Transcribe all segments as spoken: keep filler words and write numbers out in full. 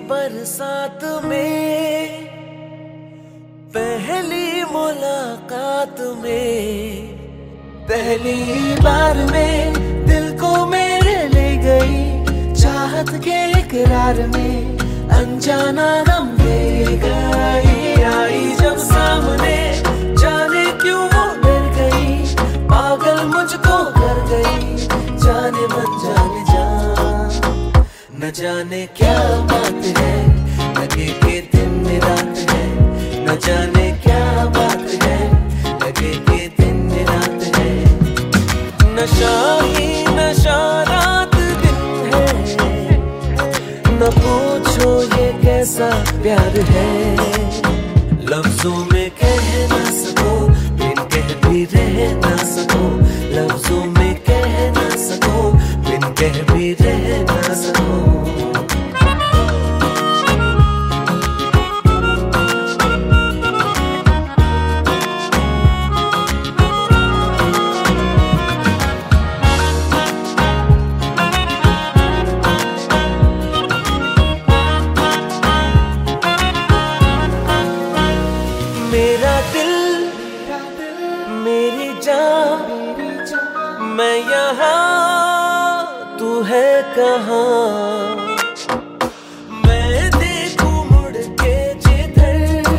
बरसात में, पहली मुलाकात में, पहली बार में दिल को मेरे ले गई चाहत के इकरार में, अनजाना गम दे गई। आई जब सामने जाने क्यों वो डर गई, पागल मुझको कर गई जाने मन जाने जा। न जाने क्या बात है, लगे के दिन रात है, न जाने क्या बात है, लगे के दिन रात है। नशा ही नशा रात दिन है, न पूछो ये कैसा प्यार है। लफ्जों में कह ना सको, बिन कह भी रह ना सको, लफ्जों में कह ना सको, बिन कह भी रह ना सको। मेरा दिल, मेरी जान, मैं यहाँ, तू है कहाँ। मैं देखूं मुड़ के जिधर,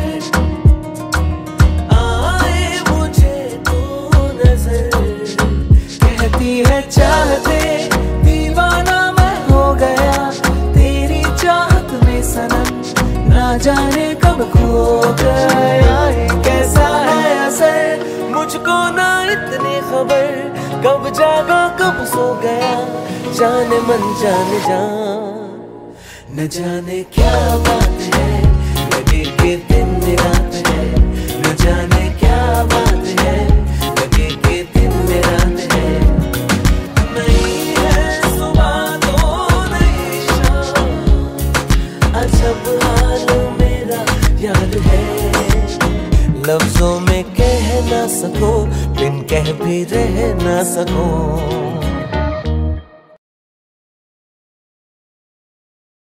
आए मुझे तू नजर। कहती है चाहते दीवाना मैं हो गया, तेरी चाहत में सनम ना जाने कब खो गया। कैसा है असर मुझको ना इतनी खबर, कब जागा कब सो गया जाने मन जाने जा। न जाने क्या बात है, लगे के दिन रात है, न जाने क्या बात है, लगे के दिन रात है। नहीं है सुबह तो नहीं शाम, अजब हाल मेरा यार है। लफ्जों में कह ना सको, बिन कह भी रह ना सको।